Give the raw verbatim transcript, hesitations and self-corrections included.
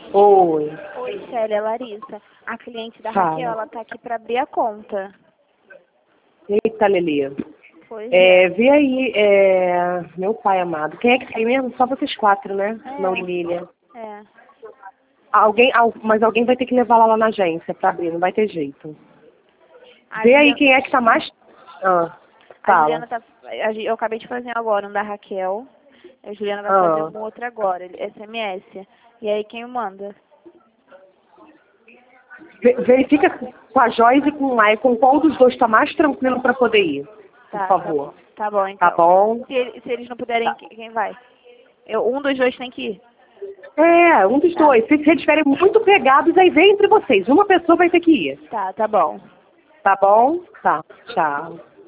Oi. Oi, Célia, é Larissa. A cliente da Fala. Raquel, ela tá aqui para abrir a conta. Eita, Lelê. Pois É, é. vê aí, é... meu pai amado. Quem é que tem mesmo? Só vocês quatro, né? É. Não, Lília. É. Alguém, al- mas alguém vai ter que levar ela lá na agência pra abrir, não vai ter jeito. A Vê aí Juliana, quem é que tá mais... Ah, a fala. Juliana tá. a Ju- Eu acabei de fazer agora um da Raquel. A Juliana vai fazer Ah. um outro agora, S M S. E aí quem manda? Ve- Verifica com a Joyce e com o Maicon qual dos dois tá mais tranquilo pra poder ir, por Tá, tá favor. bom. Tá bom, Tá então. bom? Se, ele- se eles não puderem, Tá. que- quem vai? Eu, um dos dois tem que ir. É, um dos Tá. dois. Se eles estiverem muito pegados, aí vem entre vocês. Uma pessoa vai ter que ir. Tá, tá bom. Tá bom? Tá. Tchau.